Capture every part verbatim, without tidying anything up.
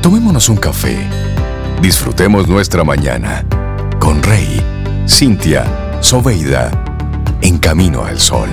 Tomémonos un café. Disfrutemos nuestra mañana con Rey, Cintia, Soveida, en Camino al Sol.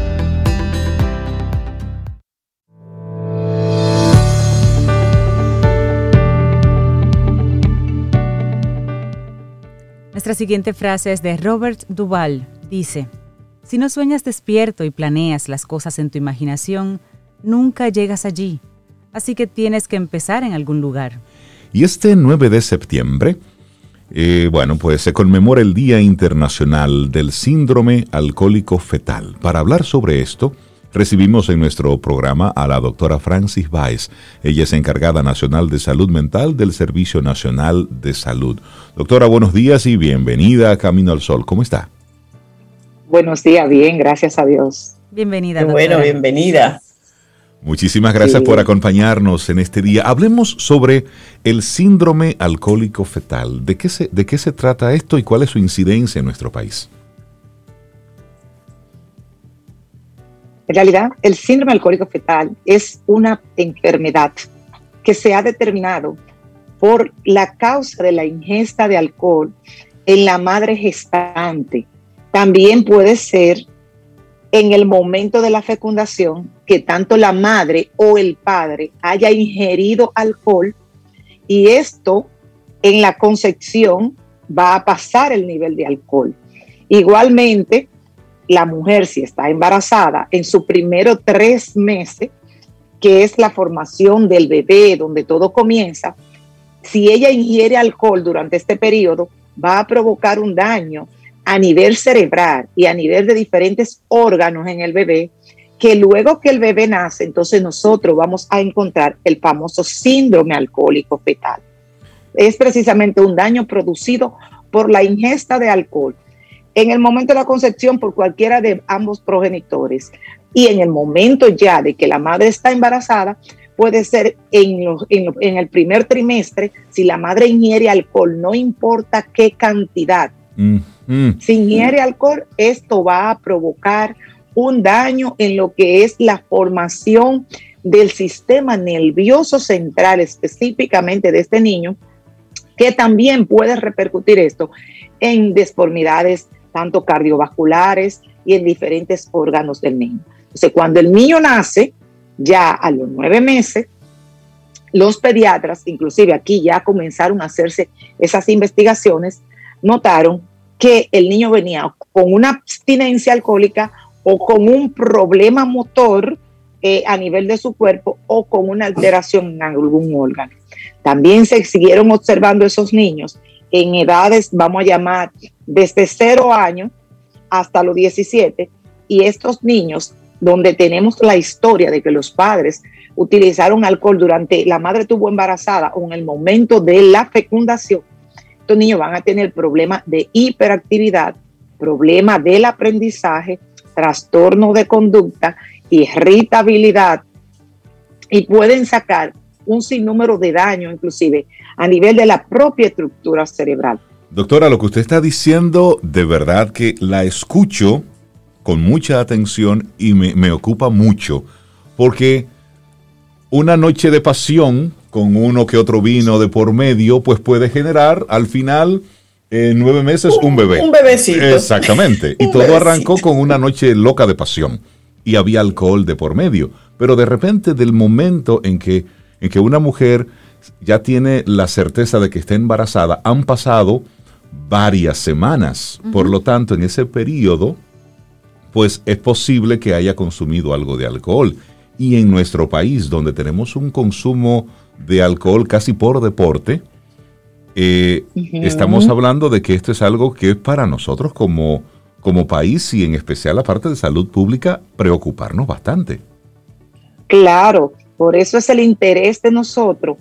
Nuestra siguiente frase es de Robert Duvall. Dice: si no sueñas despierto y planeas las cosas en tu imaginación, nunca llegas allí. Así que tienes que empezar en algún lugar. Y este nueve de septiembre, eh, bueno, pues se conmemora el Día Internacional del Síndrome Alcohólico Fetal. Para hablar sobre esto, recibimos en nuestro programa a la doctora Francis Báez. Ella es encargada nacional de salud mental del Servicio Nacional de Salud. Doctora, buenos días y bienvenida a Camino al Sol. ¿Cómo está? Buenos días, bien, gracias a Dios. Bienvenida, Qué doctora. bueno, bienvenida. Muchísimas gracias Sí. por acompañarnos en este día. Hablemos sobre el síndrome alcohólico fetal. ¿De qué se, de qué se trata esto y cuál es su incidencia en nuestro país? En realidad, el síndrome alcohólico fetal es una enfermedad que se ha determinado por la causa de la ingesta de alcohol en la madre gestante. También puede ser en el momento de la fecundación, que tanto la madre o el padre haya ingerido alcohol, y esto en la concepción va a pasar el nivel de alcohol. Igualmente, la mujer, si está embarazada, en sus primeros tres meses, que es la formación del bebé, donde todo comienza, si ella ingiere alcohol durante este periodo, va a provocar un daño a nivel cerebral y a nivel de diferentes órganos en el bebé, que luego que el bebé nace, entonces nosotros vamos a encontrar el famoso síndrome alcohólico fetal. Es precisamente un daño producido por la ingesta de alcohol en el momento de la concepción por cualquiera de ambos progenitores, y en el momento ya de que la madre está embarazada, puede ser en, los, en, lo, en el primer trimestre, si la madre ingiere alcohol, no importa qué cantidad. Mm. Mm. Si ingiere alcohol, esto va a provocar un daño en lo que es la formación del sistema nervioso central, específicamente de este niño, que también puede repercutir esto en deformidades tanto cardiovasculares y en diferentes órganos del niño. Entonces, cuando el niño nace, ya a los nueve meses, los pediatras, inclusive aquí ya comenzaron a hacerse esas investigaciones, notaron que el niño venía con una abstinencia alcohólica o con un problema motor eh, a nivel de su cuerpo o con una alteración en algún órgano. También se siguieron observando esos niños en edades, vamos a llamar, desde cero años hasta los diecisiete, y estos niños, donde tenemos la historia de que los padres utilizaron alcohol durante, la madre estuvo embarazada o en el momento de la fecundación, estos niños van a tener problemas de hiperactividad, problemas del aprendizaje, trastorno de conducta, irritabilidad, y pueden sacar un sinnúmero de daños, inclusive a nivel de la propia estructura cerebral. Doctora, lo que usted está diciendo, de verdad que la escucho con mucha atención y me, me ocupa mucho, porque una noche de pasión con uno que otro vino de por medio, pues puede generar al final, en eh, nueve meses, un, un bebé. Un bebecito. Exactamente. Y todo bebecito. Arrancó con una noche loca de pasión y había alcohol de por medio. Pero de repente, del momento en que, en que una mujer ya tiene la certeza de que está embarazada, han pasado varias semanas. Uh-huh. Por lo tanto, en ese periodo, pues es posible que haya consumido algo de alcohol. Y en nuestro país, donde tenemos un consumo de alcohol casi por deporte, eh, uh-huh. estamos hablando de que esto es algo que es para nosotros como, como país y en especial la parte de salud pública preocuparnos bastante. Claro, por eso es el interés de nosotros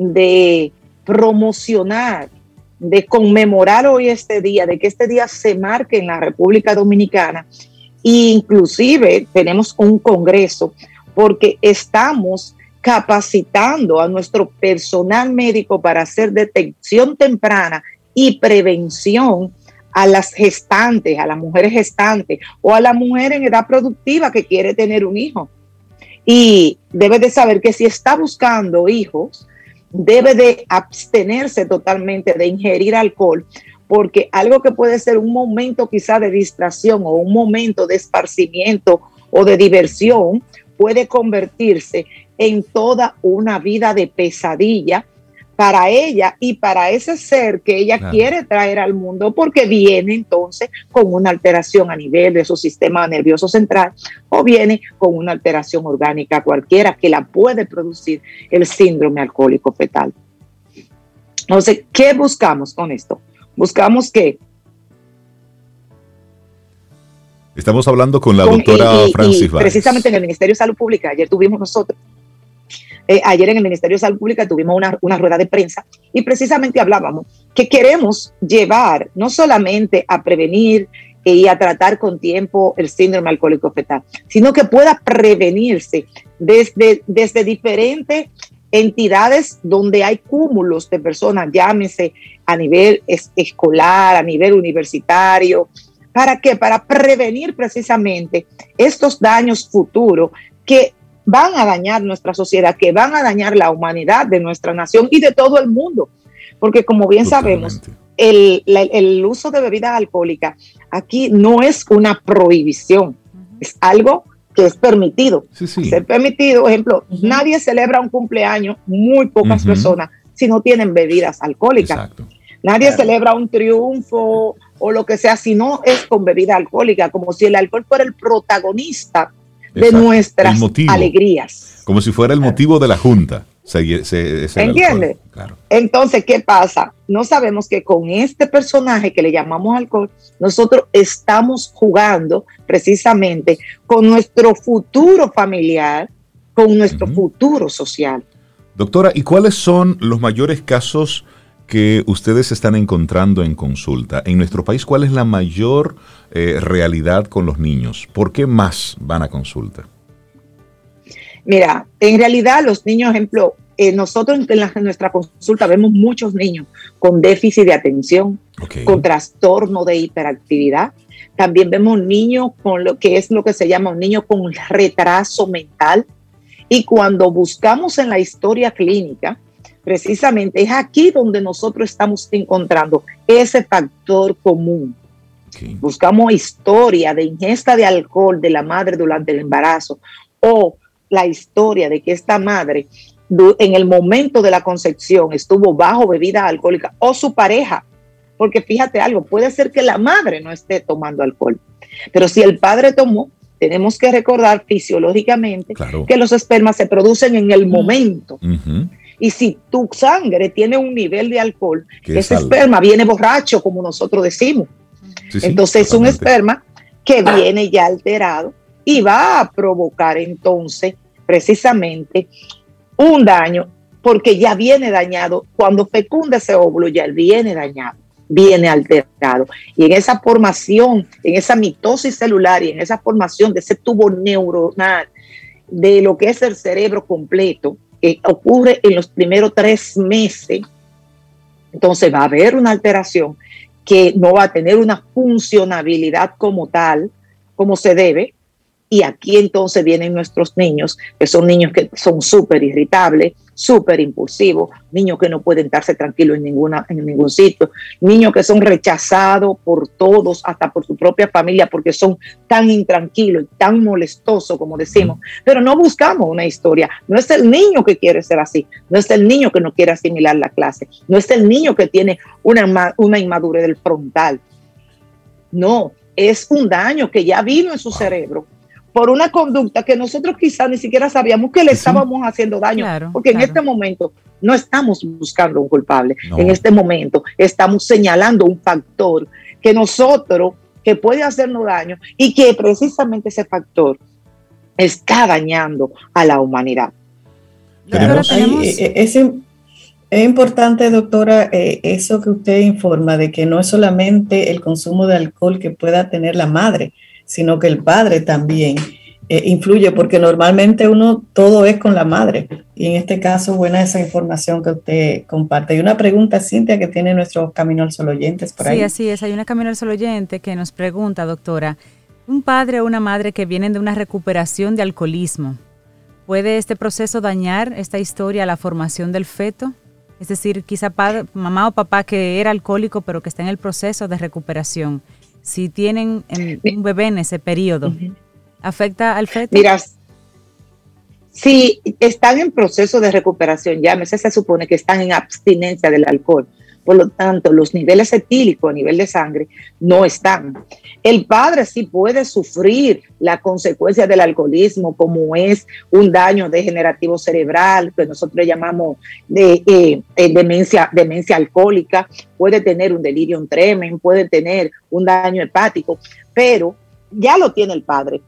de promocionar, de conmemorar hoy este día, de que este día se marque en la República Dominicana, e inclusive tenemos un congreso porque estamos capacitando a nuestro personal médico para hacer detección temprana y prevención a las gestantes, a las mujeres gestantes o a la mujer en edad productiva que quiere tener un hijo. Y debe de saber que si está buscando hijos, debe de abstenerse totalmente de ingerir alcohol, porque algo que puede ser un momento quizá de distracción o un momento de esparcimiento o de diversión puede convertirse en toda una vida de pesadilla para ella y para ese ser que ella claro. quiere traer al mundo, porque viene entonces con una alteración a nivel de su sistema nervioso central o viene con una alteración orgánica cualquiera que la puede producir el síndrome alcohólico fetal. Entonces, ¿qué buscamos con esto? Buscamos que... Estamos hablando con la con, doctora y, y, Francis y Valles. Precisamente en el Ministerio de Salud Pública, ayer tuvimos nosotros, eh, ayer en el Ministerio de Salud Pública tuvimos una, una rueda de prensa y precisamente hablábamos que queremos llevar no solamente a prevenir y a tratar con tiempo el síndrome alcohólico fetal, sino que pueda prevenirse desde, desde diferentes entidades donde hay cúmulos de personas, llámese a nivel es, escolar, a nivel universitario. ¿Para qué? Para prevenir precisamente estos daños futuros que van a dañar nuestra sociedad, que van a dañar la humanidad de nuestra nación y de todo el mundo. Porque como bien Totalmente. sabemos, el, la, el uso de bebidas alcohólicas aquí no es una prohibición, uh-huh. es algo que es permitido. Sí, sí. Ser permitido, ejemplo, uh-huh. nadie celebra un cumpleaños, muy pocas uh-huh. personas, si no tienen bebidas alcohólicas. Exacto. Nadie claro. celebra un triunfo o lo que sea, si no es con bebida alcohólica, como si el alcohol fuera el protagonista Exacto. de nuestras alegrías. Como si fuera el motivo de la junta. Se, se, se ¿Entiendes? Claro. Entonces, ¿qué pasa? No sabemos que con este personaje que le llamamos alcohol, nosotros estamos jugando precisamente con nuestro futuro familiar, con nuestro uh-huh. futuro social. Doctora, ¿y cuáles son los mayores casos que ustedes están encontrando en consulta? En nuestro país, ¿cuál es la mayor eh, realidad con los niños? ¿Por qué más van a consulta? Mira, en realidad los niños, ejemplo, eh, nosotros en, la, en nuestra consulta vemos muchos niños con déficit de atención, okay. con trastorno de hiperactividad. También vemos niños con lo que es lo que se llama un niño con retraso mental. Y cuando buscamos en la historia clínica, precisamente es aquí donde nosotros estamos encontrando ese factor común. Okay. Buscamos historia de ingesta de alcohol de la madre durante el embarazo o la historia de que esta madre en el momento de la concepción estuvo bajo bebida alcohólica o su pareja, porque fíjate algo, puede ser que la madre no esté tomando alcohol, pero si el padre tomó, tenemos que recordar fisiológicamente claro. que los espermas se producen en el momento. Uh-huh. Y si tu sangre tiene un nivel de alcohol, ese esperma viene borracho, como nosotros decimos. Sí, sí, entonces es un esperma que viene ya alterado y va a provocar entonces precisamente un daño, porque ya viene dañado. Cuando fecunda ese óvulo ya viene dañado, viene alterado. Y en esa formación, en esa mitosis celular y en esa formación de ese tubo neuronal, de lo que es el cerebro completo, que ocurre en los primeros tres meses, entonces va a haber una alteración que no va a tener una funcionabilidad como tal, como se debe. Y aquí entonces vienen nuestros niños, que son niños que son súper irritables, súper impulsivos, niños que no pueden estarse tranquilos en, ninguna, en ningún sitio, niños que son rechazados por todos, hasta por su propia familia, porque son tan intranquilos y tan molestosos, como decimos. Pero no buscamos una historia. No es el niño que quiere ser así, no es el niño que no quiere asimilar la clase, no es el niño que tiene una, una inmadurez del frontal. No, es un daño que ya vino en su cerebro por una conducta que nosotros quizás ni siquiera sabíamos que le sí. estábamos haciendo daño, claro, porque claro. en este momento no estamos buscando un culpable, no. en este momento estamos señalando un factor que nosotros, que puede hacernos daño y que precisamente ese factor está dañando a la humanidad. ¿Tenemos? Ay, es, es importante, doctora, eh, eso que usted informa de que no es solamente el consumo de alcohol que pueda tener la madre, sino que el padre también eh, influye, porque normalmente uno todo es con la madre. Y en este caso, buena esa información que usted comparte. Y una pregunta, Cintia, que tiene nuestro Camino al Sol oyentes por ahí. Sí, así es. Hay una Camino al Sol oyente que nos pregunta, doctora, un padre o una madre que vienen de una recuperación de alcoholismo, ¿puede este proceso dañar esta historia a la formación del feto? Es decir, quizá padre, mamá o papá que era alcohólico pero que está en el proceso de recuperación, si tienen en, un bebé en ese periodo, uh-huh. ¿afecta al feto? Mira, si están en proceso de recuperación, ya se supone que están en abstinencia del alcohol. Por lo tanto, los niveles etílicos a nivel de sangre no están. El padre sí puede sufrir la consecuencia del alcoholismo, como es un daño degenerativo cerebral, que nosotros llamamos de, eh, eh, demencia, demencia alcohólica, puede tener un delirium tremens, puede tener un daño hepático, pero ya lo tiene el padre.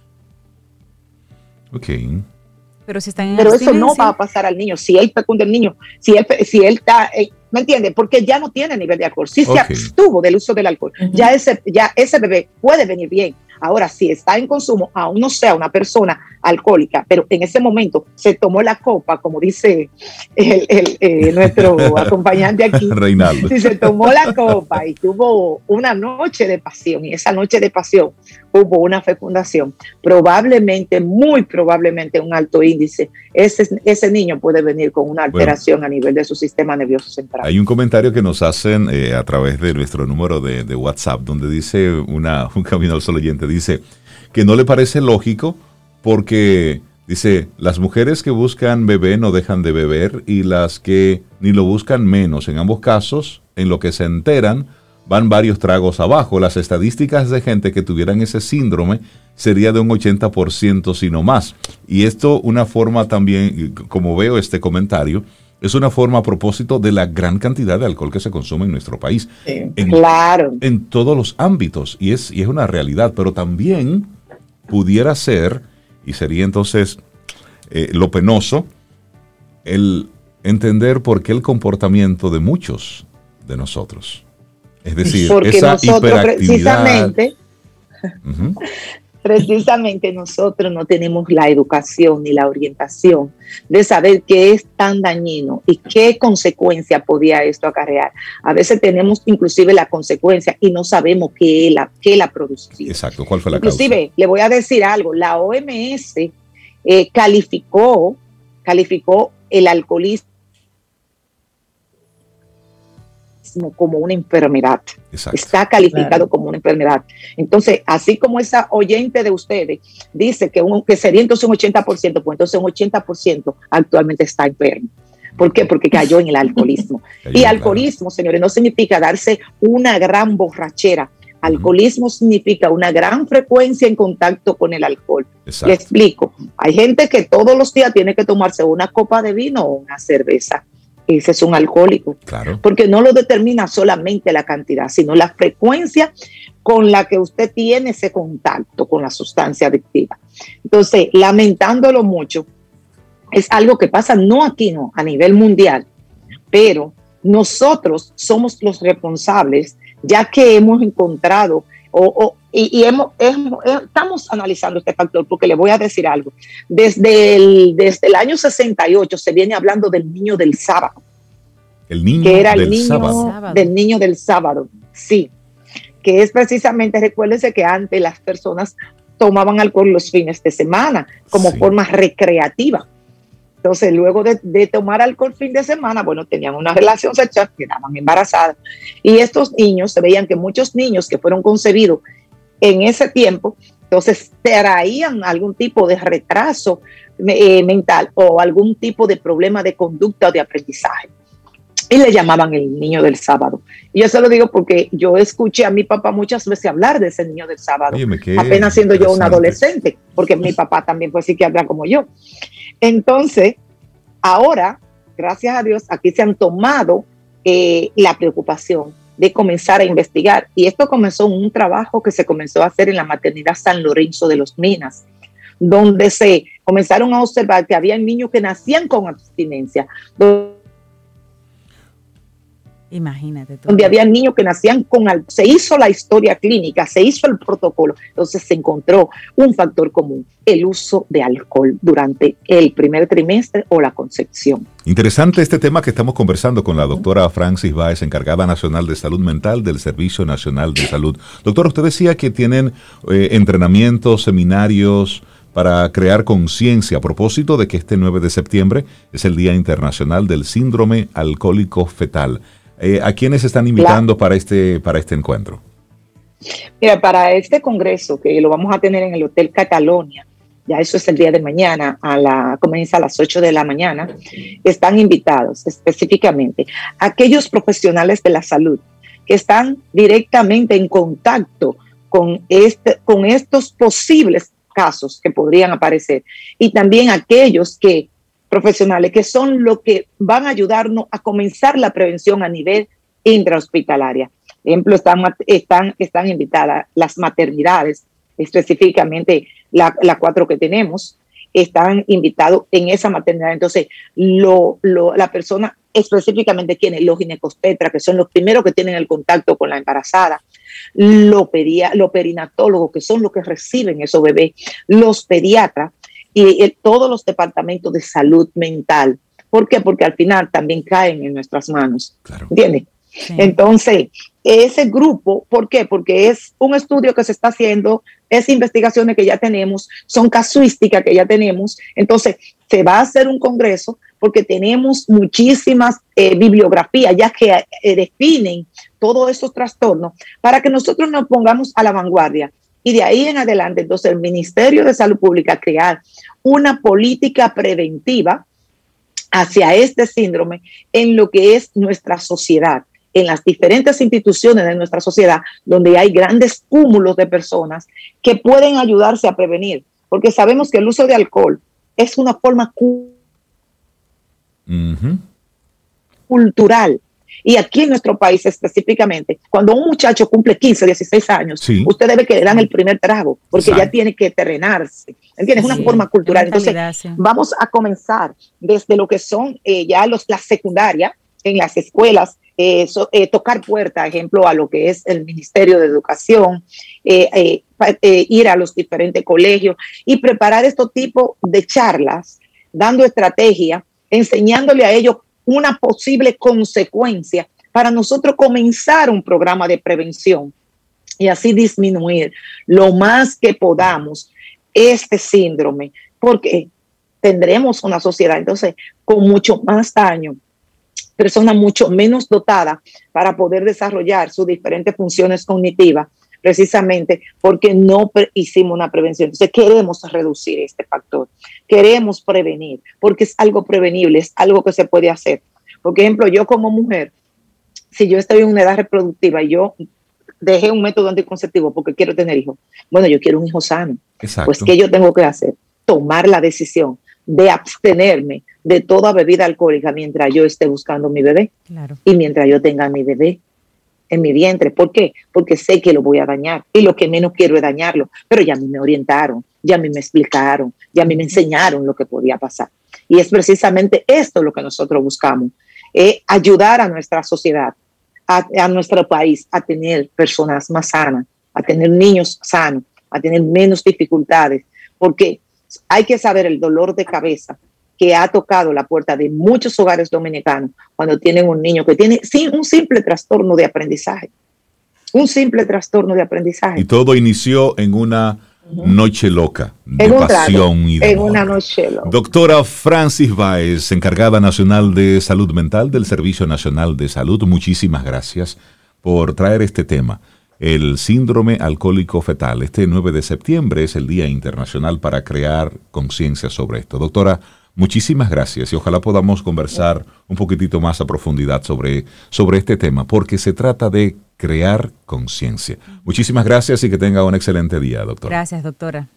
Ok. Pero, si están en pero eso no va a pasar al niño. Si él fecunda el niño, si él, si él está, eh, ¿me entiendes? Porque ya no tiene nivel de alcohol. Si okay. se abstuvo del uso del alcohol, uh-huh. ya, ese, ya ese bebé puede venir bien. Ahora, si está en consumo, aún no sea una persona alcohólica, pero en ese momento se tomó la copa, como dice el, el, eh, nuestro acompañante aquí, Reinaldo. Si se tomó la copa y tuvo una noche de pasión, y esa noche de pasión hubo una fecundación, probablemente, muy probablemente un alto índice, ese, ese niño puede venir con una alteración bueno, a nivel de su sistema nervioso central. Hay un comentario que nos hacen eh, a través de nuestro número de, de WhatsApp, donde dice una, un Camino al Sol oyente, dice que no le parece lógico porque, dice, las mujeres que buscan bebé no dejan de beber y las que ni lo buscan menos. En ambos casos, en lo que se enteran, van varios tragos abajo. Las estadísticas de gente que tuvieran ese síndrome sería de un ochenta por ciento, si no más. Y esto, una forma también, como veo este comentario, es una forma a propósito de la gran cantidad de alcohol que se consume en nuestro país. Sí, en, claro. En todos los ámbitos. Y es, y es una realidad. Pero también pudiera ser, y sería entonces eh, lo penoso, el entender por qué el comportamiento de muchos de nosotros. Es decir, porque esa nosotros hiperactividad. Precisamente, uh-huh. precisamente nosotros no tenemos la educación ni la orientación de saber qué es tan dañino y qué consecuencia podía esto acarrear. A veces tenemos inclusive la consecuencia y no sabemos qué la, qué la producido. Exacto, ¿cuál fue la inclusive, causa? Inclusive, le voy a decir algo, la O M S eh, calificó, calificó el alcoholismo como una enfermedad. Exacto. Está calificado claro. como una enfermedad. Entonces, así como esa oyente de ustedes dice que, un, que sería entonces un ochenta por ciento, pues entonces un ochenta por ciento actualmente está enfermo. ¿Por qué? Porque cayó en el alcoholismo. Cayó, y alcoholismo, claro. señores, no significa darse una gran borrachera. Alcoholismo uh-huh. significa una gran frecuencia en contacto con el alcohol. Exacto. Le explico. Hay gente que todos los días tiene que tomarse una copa de vino o una cerveza. Ese es un alcohólico, claro. porque no lo determina solamente la cantidad, sino la frecuencia con la que usted tiene ese contacto con la sustancia adictiva. Entonces, lamentándolo mucho, es algo que pasa no aquí, no, a nivel mundial, pero nosotros somos los responsables, ya que hemos encontrado o, o, y, y hemos, hemos, estamos analizando este factor, porque le voy a decir algo. Desde el, desde el año sesenta y ocho se viene hablando del niño del sábado. El niño que era del el niño sábado. Del niño del sábado, sí. Que es precisamente, recuérdense que antes las personas tomaban alcohol los fines de semana como sí. forma recreativa. Entonces, luego de, de tomar alcohol fin de semana, bueno, tenían una relación sexual, quedaban embarazadas. Y estos niños, se veían que muchos niños que fueron concebidos en ese tiempo, entonces traían algún tipo de retraso eh, mental o algún tipo de problema de conducta o de aprendizaje. Y le llamaban el niño del sábado. Y yo se lo digo porque yo escuché a mi papá muchas veces hablar de ese niño del sábado, Oye, apenas siendo yo un adolescente, porque mi papá también fue psiquiatra como yo. Entonces, ahora, gracias a Dios, aquí se han tomado eh, la preocupación de comenzar a investigar. Y esto comenzó un trabajo que se comenzó a hacer en la maternidad San Lorenzo de los Minas, donde se comenzaron a observar que había niños que nacían con abstinencia, donde Imagínate tú. Donde había niños que nacían con... Al, se hizo la historia clínica, se hizo el protocolo, entonces se encontró un factor común, el uso de alcohol durante el primer trimestre o la concepción. Interesante este tema que estamos conversando con la doctora Francis Báez, encargada nacional de salud mental del Servicio Nacional de Salud. Doctora, usted decía que tienen eh, entrenamientos, seminarios para crear conciencia a propósito de que este nueve de septiembre es el Día Internacional del Síndrome Alcohólico Fetal. Eh, ¿A quiénes están invitando la, para, este, para este encuentro? Mira, para este congreso, que lo vamos a tener en el Hotel Catalonia, ya eso es el día de mañana, a la, comienza a las ocho de la mañana, están invitados específicamente aquellos profesionales de la salud que están directamente en contacto con, este, con estos posibles casos que podrían aparecer, y también aquellos que profesionales que son los que van a ayudarnos a comenzar la prevención a nivel intrahospitalaria. Por ejemplo, están, están, están invitadas las maternidades, específicamente las la cuatro que tenemos, están invitados en esa maternidad. Entonces, lo, lo, la persona específicamente, quienes, los ginecobstetras, que son los primeros que tienen el contacto con la embarazada, los pedia, lo perinatólogos, que son los que reciben esos bebés, los pediatras y el, todos los departamentos de salud mental. ¿Por qué? Porque al final también caen en nuestras manos. Claro. ¿Entiendes? Sí. Entonces, ese grupo, ¿por qué? Porque es un estudio que se está haciendo, es investigaciones que ya tenemos, son casuísticas que ya tenemos. Entonces, se va a hacer un congreso porque tenemos muchísimas eh, bibliografías ya que eh, definen todos esos trastornos para que nosotros nos pongamos a la vanguardia. Y de ahí en adelante, entonces, el Ministerio de Salud Pública crear una política preventiva hacia este síndrome en lo que es nuestra sociedad, en las diferentes instituciones de nuestra sociedad, donde hay grandes cúmulos de personas que pueden ayudarse a prevenir, porque sabemos que el uso de alcohol es una forma cu- uh-huh. cultural. Y aquí en nuestro país específicamente, cuando un muchacho cumple quince, dieciséis años, sí. usted debe que le dan el primer trago, porque Exacto. ya tiene que terrenarse. ¿Entiendes? Es sí, una forma cultural. Entonces, sí. vamos a comenzar desde lo que son eh, ya los, las secundarias, en las escuelas, eh, so, eh, tocar puerta, ejemplo, a lo que es el Ministerio de Educación, eh, eh, eh, ir a los diferentes colegios y preparar estos tipos de charlas, dando estrategia, enseñándole a ellos una posible consecuencia para nosotros comenzar un programa de prevención y así disminuir lo más que podamos este síndrome, porque tendremos una sociedad entonces con mucho más daño, personas mucho menos dotadas para poder desarrollar sus diferentes funciones cognitivas, precisamente porque no pre- hicimos una prevención. Entonces queremos reducir este factor, queremos prevenir, porque es algo prevenible, es algo que se puede hacer. Por ejemplo, yo como mujer, si yo estoy en una edad reproductiva y yo dejé un método anticonceptivo porque quiero tener hijos, bueno, yo quiero un hijo sano. Exacto. Pues ¿qué yo tengo que hacer? Tomar la decisión de abstenerme de toda bebida alcohólica mientras yo esté buscando mi bebé. Claro. Y mientras yo tenga mi bebé en mi vientre. ¿Por qué? Porque sé que lo voy a dañar y lo que menos quiero es dañarlo, pero ya a mí me orientaron, ya a mí me explicaron, ya a mí me enseñaron lo que podía pasar. Y es precisamente esto lo que nosotros buscamos, eh, ayudar a nuestra sociedad, a, a nuestro país a tener personas más sanas, a tener niños sanos, a tener menos dificultades, porque hay que saber el dolor de cabeza que ha tocado la puerta de muchos hogares dominicanos cuando tienen un niño que tiene sí, un simple trastorno de aprendizaje. Un simple trastorno de aprendizaje. Y todo inició en una uh-huh. noche loca de en pasión trago, y de en amor. Una noche loca. Doctora Francis Báez, encargada nacional de salud mental del Servicio Nacional de Salud, muchísimas gracias por traer este tema. El síndrome alcohólico fetal. Este nueve de septiembre es el Día Internacional para crear conciencia sobre esto. Doctora, muchísimas gracias y ojalá podamos conversar un poquitito más a profundidad sobre, sobre este tema, porque se trata de crear conciencia. Muchísimas gracias y que tenga un excelente día, doctora. Gracias, doctora.